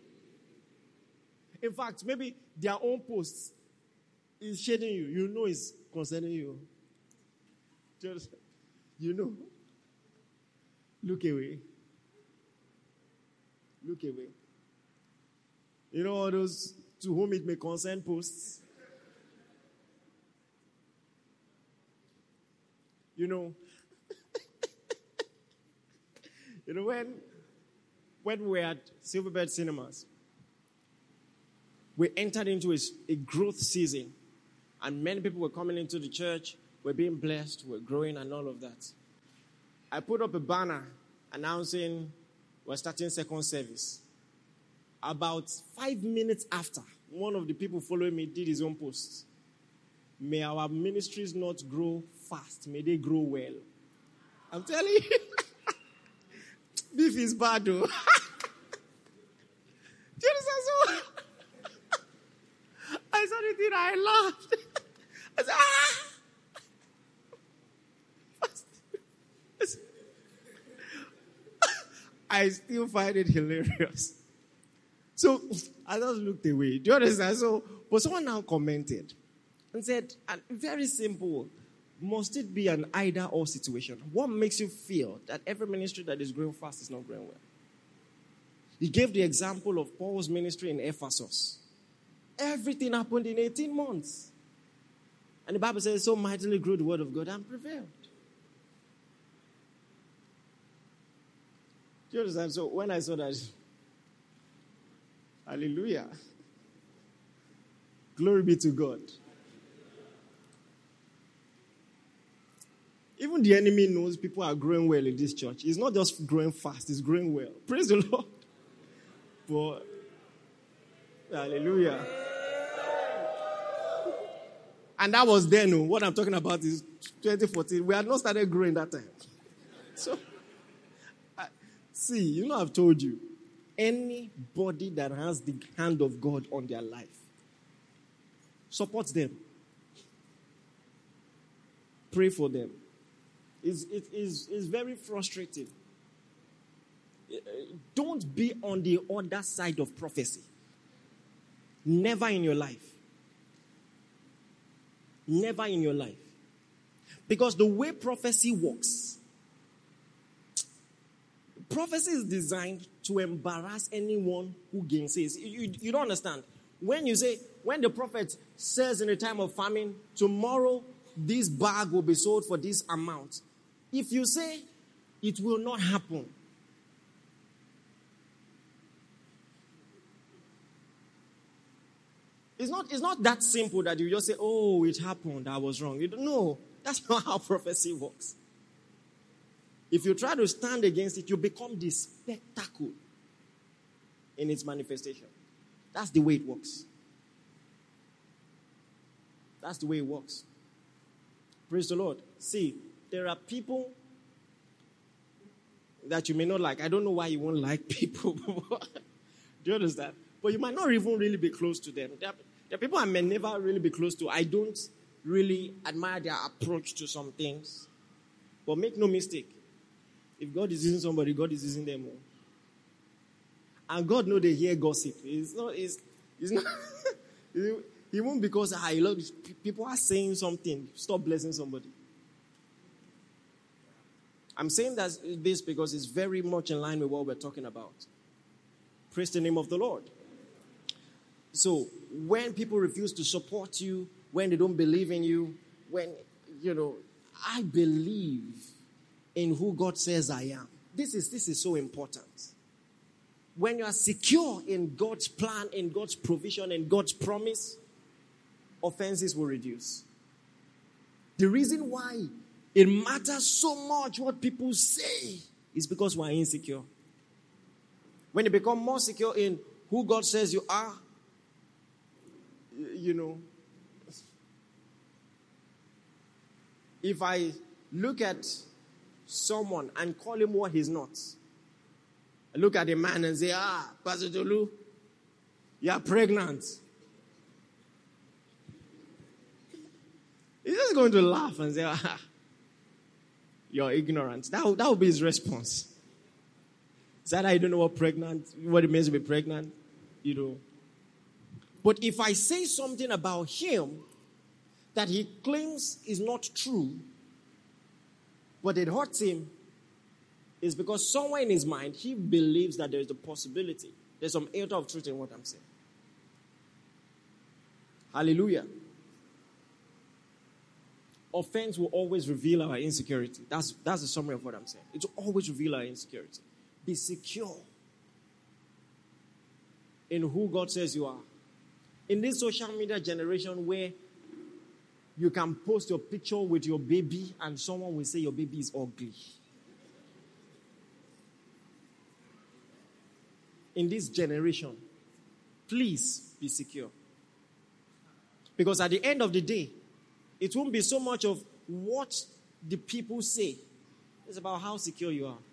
In fact, maybe their own posts is shading you. You know it's concerning you. Just, you know. Look away. Look away. You know all those to whom it may concern posts? You know, you know when, when we were at Silverbird Cinemas, we entered into a, a growth season, and many people were coming into the church, we're being blessed, we're growing and all of that. I put up a banner announcing we're starting second service. About five minutes after, one of the people following me did his own post. May our ministries not grow fast. May they grow well. I'm telling you. Beef is bad, though. Do you understand? So I saw the thing, I laughed. I said, ah! I still find it hilarious. So I just looked away. Do you understand? So, but someone now commented and said, very simple, must it be an either or situation? What makes you feel that every ministry that is growing fast is not growing well? He gave the example of Paul's ministry in Ephesus. Everything happened in eighteen months. And the Bible says, so mightily grew the word of God and prevailed. Do you understand? So when I saw that, hallelujah. Glory be to God. Even the enemy knows people are growing well in this church. It's not just growing fast, it's growing well. Praise the Lord. But, hallelujah. And that was then. No, what I'm talking about is twenty fourteen. We had not started growing that time. So, I, see, you know I've told you. Anybody that has the hand of God on their life, support them. Pray for them. It's, it is it's very frustrating. Don't be on the other side of prophecy. Never in your life. Never in your life. Because the way prophecy works, prophecy is designed to embarrass anyone who gainsays. You, you, you don't understand. When you say, when the prophet says in a time of famine, tomorrow this bag will be sold for this amount. If you say it will not happen, it's not, it's not that simple that you just say, oh, it happened, I was wrong. You don't know. That's not how prophecy works. If you try to stand against it, you become the spectacle in its manifestation. That's the way it works. That's the way it works. Praise the Lord. See, there are people that you may not like. I don't know why you won't like people. Do you understand? But you might not even really be close to them. There are, there are people I may never really be close to. I don't really admire their approach to some things. But make no mistake. If God is using somebody, God is using them all. And God knows they hear gossip. It's not, it's, it's not, he Even because I love people are saying something, stop blessing somebody. I'm saying that this because it's very much in line with what we're talking about. Praise the name of the Lord. So, when people refuse to support you, when they don't believe in you, when, you know, I believe in who God says I am. This is, this is so important. When you are secure in God's plan, in God's provision, in God's promise, offenses will reduce. The reason why it matters so much what people say is because we are insecure. When you become more secure in who God says you are, you know, if I look at someone and call him what he's not, I look at a man and say, ah, Pastor Tolu, you are pregnant. He's just going to laugh and say, ah, you're ignorant. That would, that would be his response. Is that I don't know what pregnant, what it means to be pregnant? You know. But if I say something about him that he claims is not true, but it hurts him, is because somewhere in his mind, he believes that there is a possibility. There's some iota of truth in what I'm saying. Hallelujah. Offense will always reveal our insecurity. That's, that's the summary of what I'm saying. It will always reveal our insecurity. Be secure in who God says you are. In this social media generation where you can post your picture with your baby and someone will say your baby is ugly. In this generation, please be secure. Because at the end of the day, it won't be so much of what the people say. It's about how secure you are.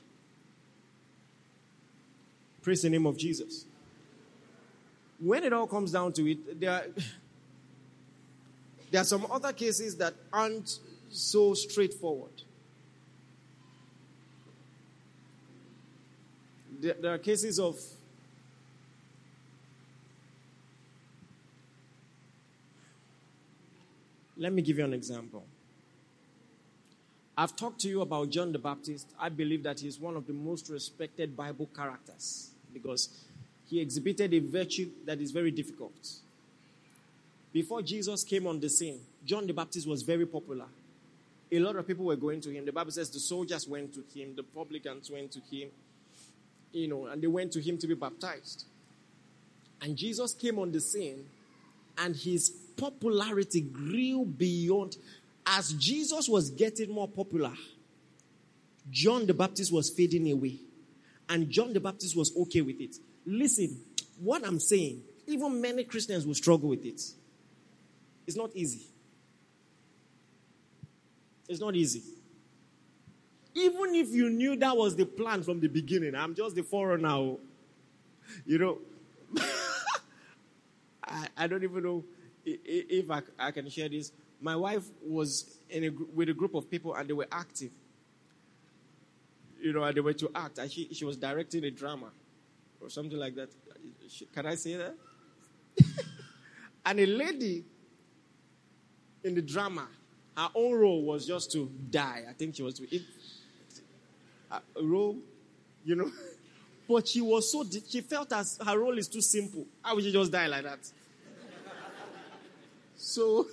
Praise the name of Jesus. When it all comes down to it, there are, there are some other cases that aren't so straightforward. There, there are cases of Let me give you an example. I've talked to you about John the Baptist. I believe that he's one of the most respected Bible characters because he exhibited a virtue that is very difficult. Before Jesus came on the scene, John the Baptist was very popular. A lot of people were going to him. The Bible says the soldiers went to him, the publicans went to him, you know, and they went to him to be baptized. And Jesus came on the scene, and his popularity grew beyond. As Jesus was getting more popular, John the Baptist was fading away. And John the Baptist was okay with it. Listen, what I'm saying, even many Christians will struggle with it. It's not easy. It's not easy. Even if you knew that was the plan from the beginning, I'm just the forerunner now. You know, I, I don't even know if I, I can share this. My wife was in a, with a group of people and they were active. You know, and they were to act. And she, she was directing a drama or something like that. Can I say that? And a lady in the drama, her own role was just to die. I think she was to eat a role, you know. But she was so, she felt as her role is too simple. How would you just die like that? So,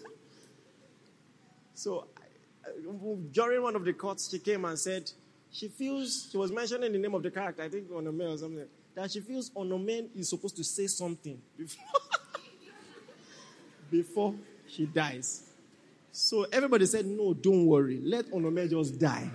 so during one of the cuts, she came and said, she feels, she was mentioning the name of the character, I think Onome or something, that she feels Onome is supposed to say something before, before she dies. So everybody said, no, don't worry. Let Onome just die.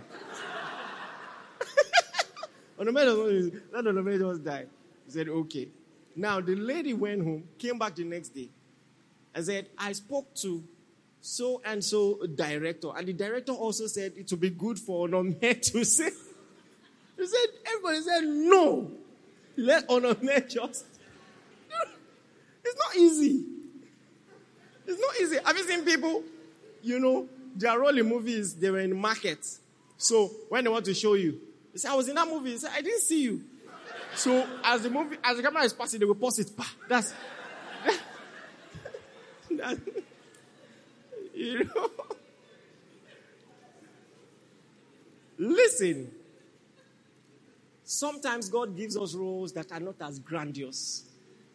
Onome just, let Onome just die. He said, okay. Now, the lady went home, came back the next day, and said, I spoke to so-and-so director. And the director also said it would be good for Onome to say. He said, everybody said, no. Let Onome just. It's not easy. It's not easy. Have you seen people, you know, their role in movies, they were in markets. So when they want to show you, they say, I was in that movie. They say, I didn't see you. So as the movie, as the camera is passing, they will pause it. That's That, you know. Listen. Sometimes God gives us roles that are not as grandiose.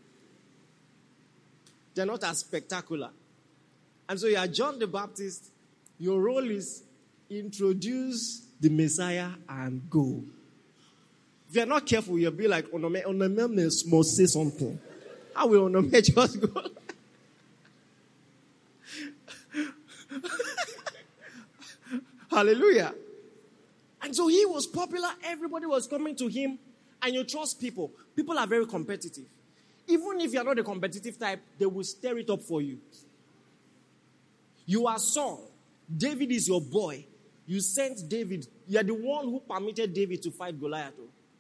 They're not as spectacular. And so you are John the Baptist. Your role is introduce the Messiah and go. If you're not careful, you'll be like, Onome, Onome must say something. How will Onome just go? Hallelujah. And so he was popular. Everybody was coming to him. And you trust people. People are very competitive. Even if you're not a competitive type, they will stir it up for you. You are Saul. David is your boy. You sent David. You're the one who permitted David to fight Goliath.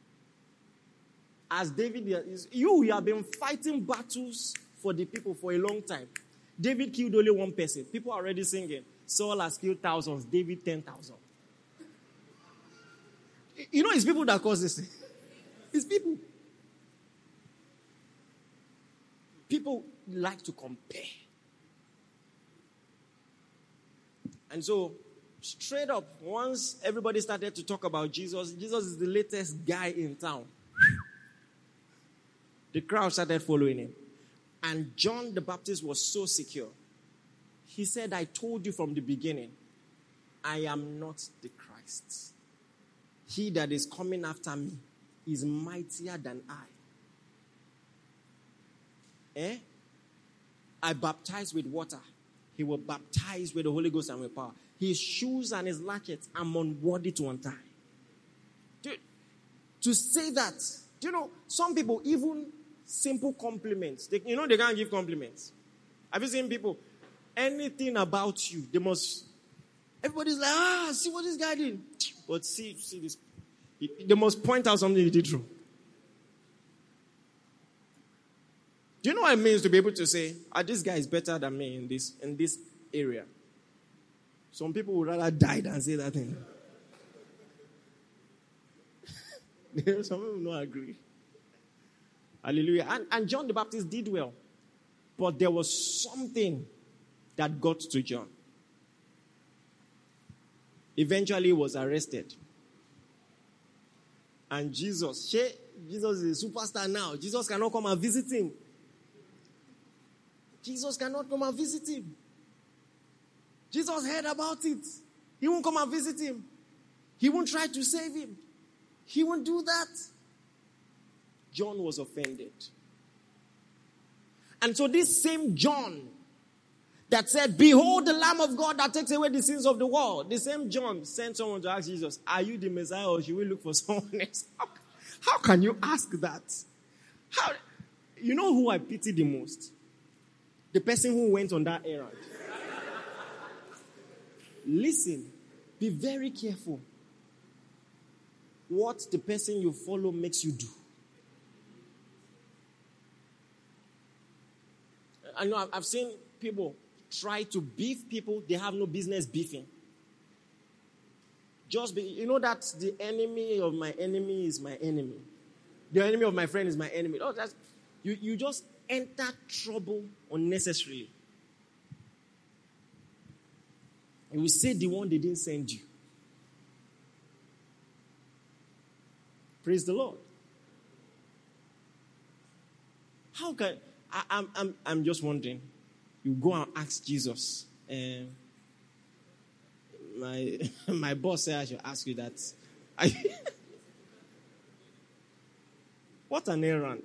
As David, you, you have been fighting battles for the people for a long time. David killed only one person. People are already singing. Saul has killed thousands. David, ten thousand. You know, it's people that cause this thing. It's people. People like to compare. And so, straight up, once everybody started to talk about Jesus, Jesus is the latest guy in town. The crowd started following him. And John the Baptist was so secure. He said, I told you from the beginning, I am not the Christ. He that is coming after me is mightier than I. Eh? I baptize with water. He will baptize with the Holy Ghost and with power. His shoes and his latchets I'm unworthy to untie. Dude, to say that, you know, some people, even simple compliments, they, you know, they can't give compliments. Have you seen people? Anything about you, they must, everybody's like, ah, see what this guy did. But see, see this. They must point out something you did wrong. Do you know what it means to be able to say, ah, this guy is better than me in this, in this area? Some people would rather die than say that thing. Some people will not agree. Hallelujah. And, and John the Baptist did well. But there was something that got to John. Eventually he was arrested. And Jesus, she, Jesus is a superstar now. Jesus cannot come and visit him. Jesus cannot come and visit him. Jesus heard about it. He won't come and visit him. He won't try to save him. He won't do that. John was offended. And so this same John that said, behold the Lamb of God that takes away the sins of the world. The same John sent someone to ask Jesus, are you the Messiah or should we look for someone else? How, how can you ask that? How, you know who I pity the most? The person who went on that errand. Listen, be very careful what the person you follow makes you do. I know I've seen people try to beef people they have no business beefing. Just be, you know that the enemy of my enemy is my enemy. The enemy of my friend is my enemy. Oh, that's, you, you just enter trouble unnecessarily. You will say the one they didn't send you. Praise the Lord. How can I, I'm I'm I'm just wondering. You go and ask Jesus. Um, my my boss said I should ask you that. I, what an errand.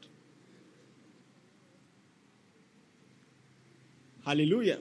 Hallelujah.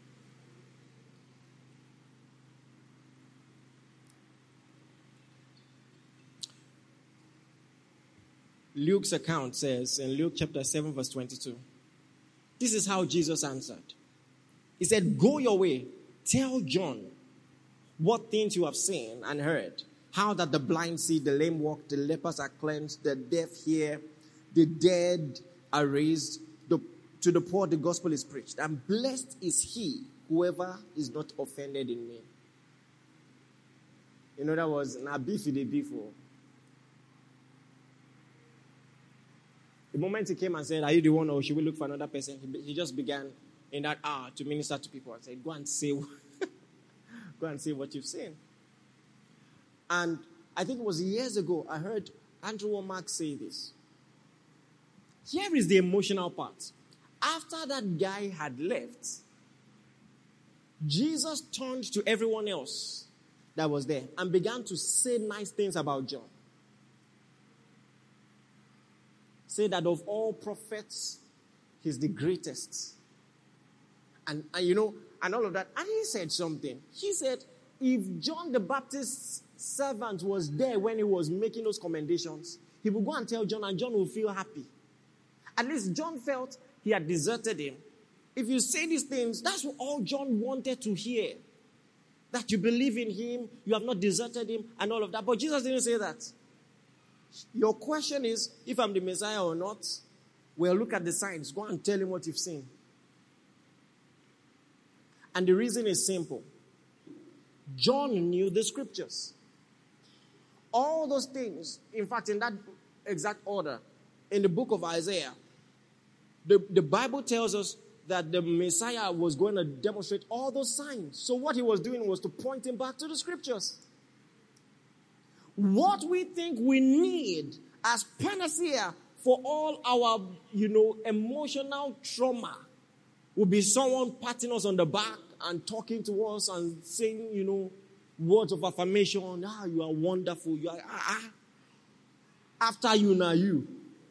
Luke's account says in Luke chapter seven verse twenty-two. This is how Jesus answered. He said, go your way. Tell John what things you have seen and heard. How that the blind see, the lame walk, the lepers are cleansed, the deaf hear, the dead are raised, the, to the poor the gospel is preached. And blessed is he, whoever is not offended in me. You know, that was, na beef the beef. The moment he came and said, are you the one or should we look for another person? He, he just began in that hour to minister to people. I said, go and say, go and say what you've seen. And I think it was years ago, I heard Andrew Womack say this. Here is the emotional part. After that guy had left, Jesus turned to everyone else that was there and began to say nice things about John. Say that of all prophets, he's the greatest. And, and you know, and all of that. And he said something. He said, if John the Baptist's servant was there when he was making those commendations, he would go and tell John, and John will feel happy. At least John felt he had deserted him. If you say these things, that's what all John wanted to hear. That you believe in him, you have not deserted him, and all of that. But Jesus didn't say that. Your question is, if I'm the Messiah or not, well, look at the signs. Go and tell him what you've seen. And the reason is simple. John knew the scriptures. All those things, in fact, in that exact order, in the book of Isaiah, the, the Bible tells us that the Messiah was going to demonstrate all those signs. So what he was doing was to point him back to the scriptures. What we think we need as panacea for all our, you know, emotional trauma will be someone patting us on the back and talking to us and saying, you know, words of affirmation. Ah, you are wonderful. You are, ah, ah. After you, now you.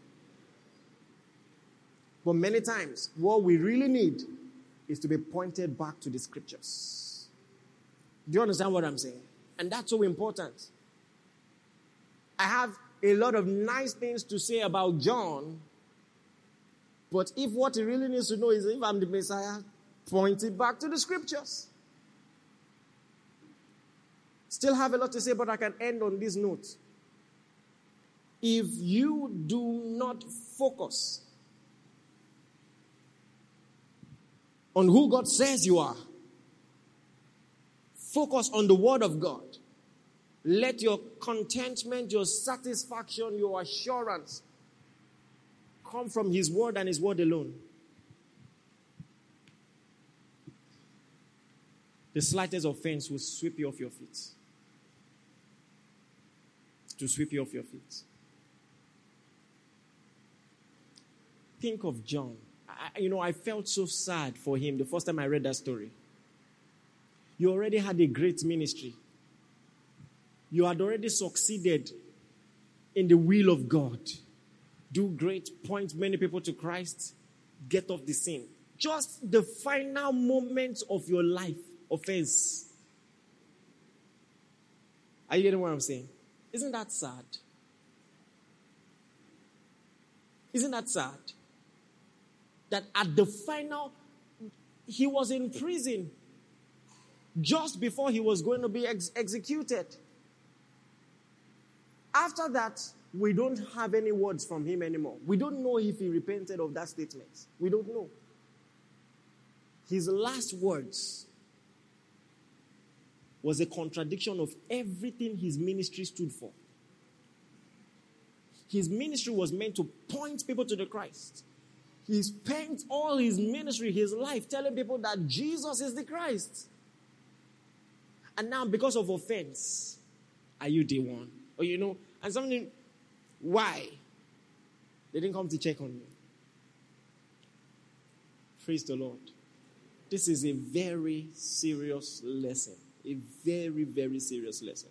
But many times, what we really need is to be pointed back to the scriptures. Do you understand what I'm saying? And that's so important. I have a lot of nice things to say about John, but if what he really needs to know is if I'm the Messiah, point it back to the scriptures. Still have a lot to say, but I can end on this note. If you do not focus on who God says you are, focus on the Word of God. Let your contentment, your satisfaction, your assurance come from His Word and His Word alone. The slightest offense will sweep you off your feet. To sweep you off your feet. Think of John. I, you know, I felt so sad for him the first time I read that story. You already had a great ministry. You had already succeeded in the will of God. Do great, point many people to Christ, get off the scene. Just the final moments of your life, offense. Are you getting what I'm saying? Isn't that sad? Isn't that sad? That at the final, he was in prison just before he was going to be ex- executed. After that, we don't have any words from him anymore. We don't know if he repented of that statement. We don't know. His last words was a contradiction of everything his ministry stood for. His ministry was meant to point people to the Christ. He spent all his ministry, his life, telling people that Jesus is the Christ. And now, because of offense, are you the one? Or you know, and something, why? They didn't come to check on you. Praise the Lord. This is a very serious lesson. A very, very serious lesson.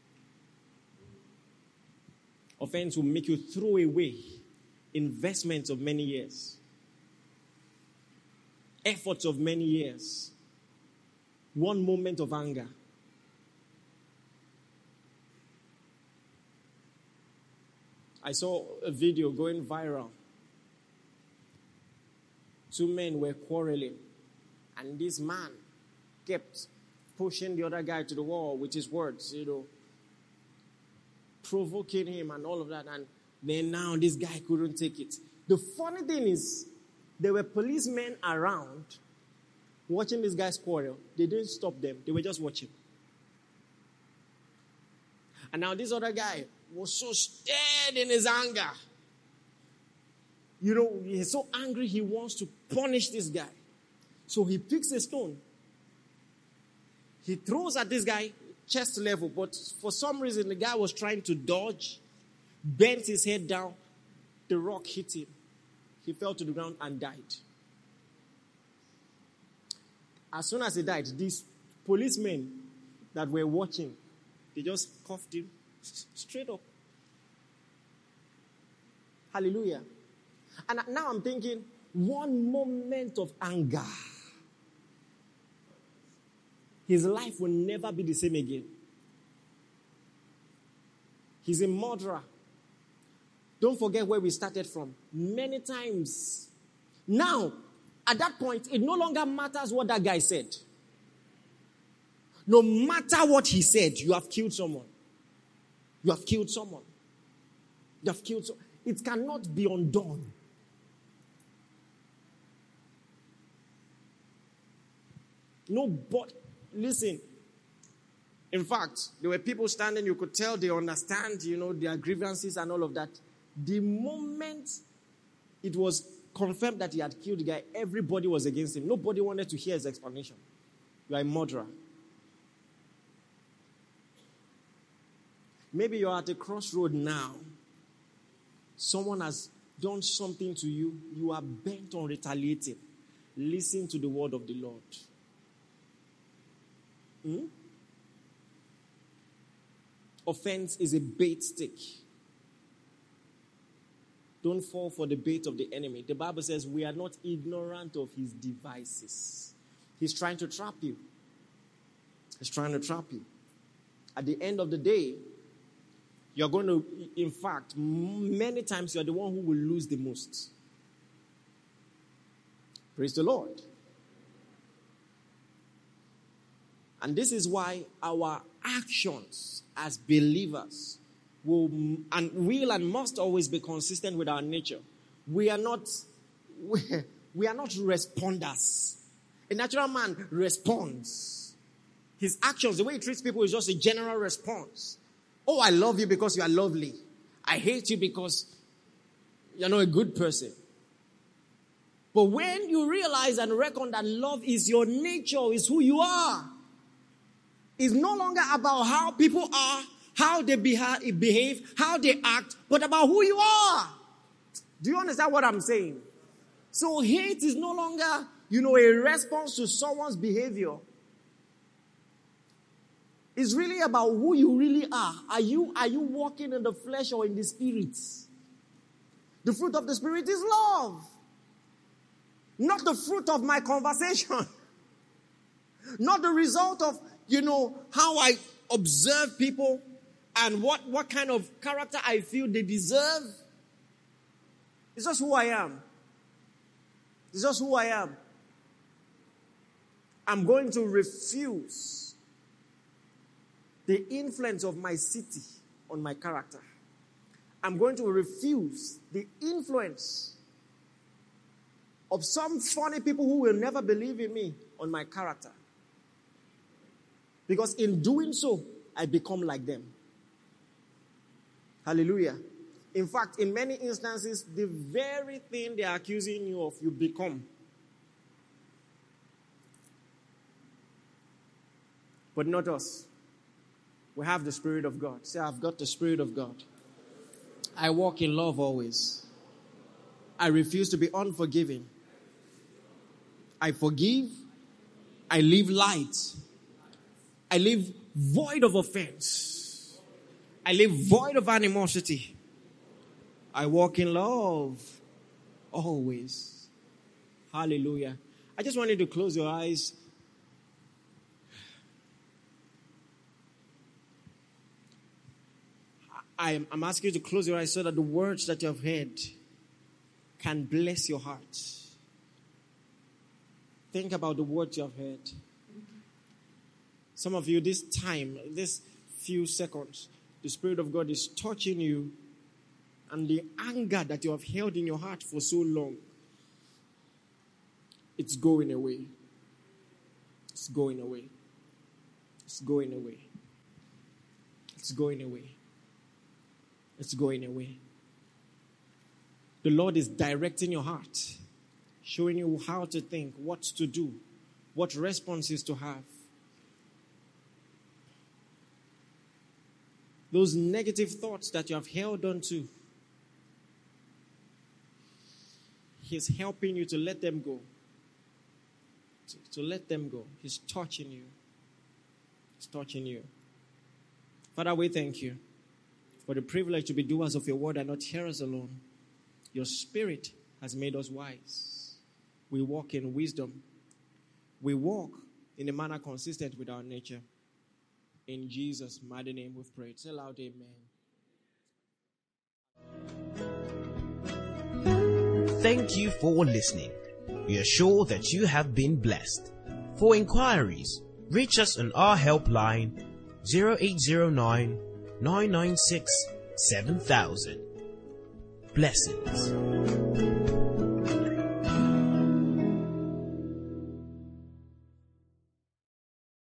Offense will make you throw away investments of many years. Efforts of many years. One moment of anger. I saw a video going viral. Two men were quarreling. And this man kept pushing the other guy to the wall with his words, you know, provoking him and all of that. And then now this guy couldn't take it. The funny thing is, there were policemen around watching this guy's quarrel. They didn't stop them. They were just watching. And now this other guy was so stirred in his anger. You know, he's so angry he wants to punish this guy. So he picks a stone. He throws at this guy, chest level, but for some reason the guy was trying to dodge, bent his head down, the rock hit him. He fell to the ground and died. As soon as he died, these policemen that were watching, they just cuffed him straight up. Hallelujah. And now I'm thinking, one moment of anger, his life will never be the same again. He's a murderer. Don't forget where we started from. Many times. Now, at that point, it no longer matters what that guy said. No matter what he said, you have killed someone. You have killed someone. You have killed someone. It cannot be undone. No, but listen. In fact, there were people standing, you could tell they understand, you know, their grievances and all of that. The moment it was confirmed that he had killed the guy, everybody was against him. Nobody wanted to hear his explanation. You are a murderer. Maybe you're at a crossroad now. Someone has done something to you. You are bent on retaliating. Listen to the word of the Lord. Hmm? Offense is a bait stick. Don't fall for the bait of the enemy. The Bible says we are not ignorant of his devices. He's trying to trap you. He's trying to trap you. At the end of the day, you're going to, in fact, many times you're the one who will lose the most. Praise the Lord. And this is why our actions as believers will and will and must always be consistent with our nature. We are not we, we are not responders. A natural man responds. His actions, the way he treats people, is just a general response. Oh, I love you because you are lovely. I hate you because you're not a good person. But when you realize and reckon that love is your nature, is who you are, it's no longer about how people are, how they behave, how they act, but about who you are. Do you understand what I'm saying? So hate is no longer, you know, a response to someone's behavior. It's really about who you really are. Are you, are you walking in the flesh or in the spirit? The fruit of the spirit is love. Not the fruit of my conversation. Not the result of, you know, how I observe people and what, what kind of character I feel they deserve. It's just who I am. It's just who I am. I'm going to refuse the influence of my city on my character. I'm going to refuse the influence of some funny people who will never believe in me on my character. Because in doing so, I become like them. Hallelujah. In fact, in many instances, the very thing they are accusing you of, you become. But not us. We have the Spirit of God. Say, I've got the Spirit of God. I walk in love always. I refuse to be unforgiving. I forgive. I live light. I live void of offense. I live void of animosity. I walk in love always. Hallelujah. I just want you to close your eyes. I'm, I'm asking you to close your eyes so that the words that you have heard can bless your heart. Think about the words you have heard. Some of you, this time, this few seconds, the Spirit of God is touching you, and the anger that you have held in your heart for so long, it's going away. It's going away. It's going away. It's going away. It's going away. The Lord is directing your heart, showing you how to think, what to do, what responses to have. Those negative thoughts that you have held on to, He's helping you to let them go. To, to let them go. He's touching you. He's touching you. Father, we thank you for the privilege to be doers of your word and not hearers alone. Your Spirit has made us wise. We walk in wisdom. We walk in a manner consistent with our nature. In Jesus' mighty name we've prayed. Say loud, amen. Thank you for listening. We are sure that you have been blessed. For inquiries, reach us on our helpline zero eight zero nine, nine nine six, seven thousand. Blessings.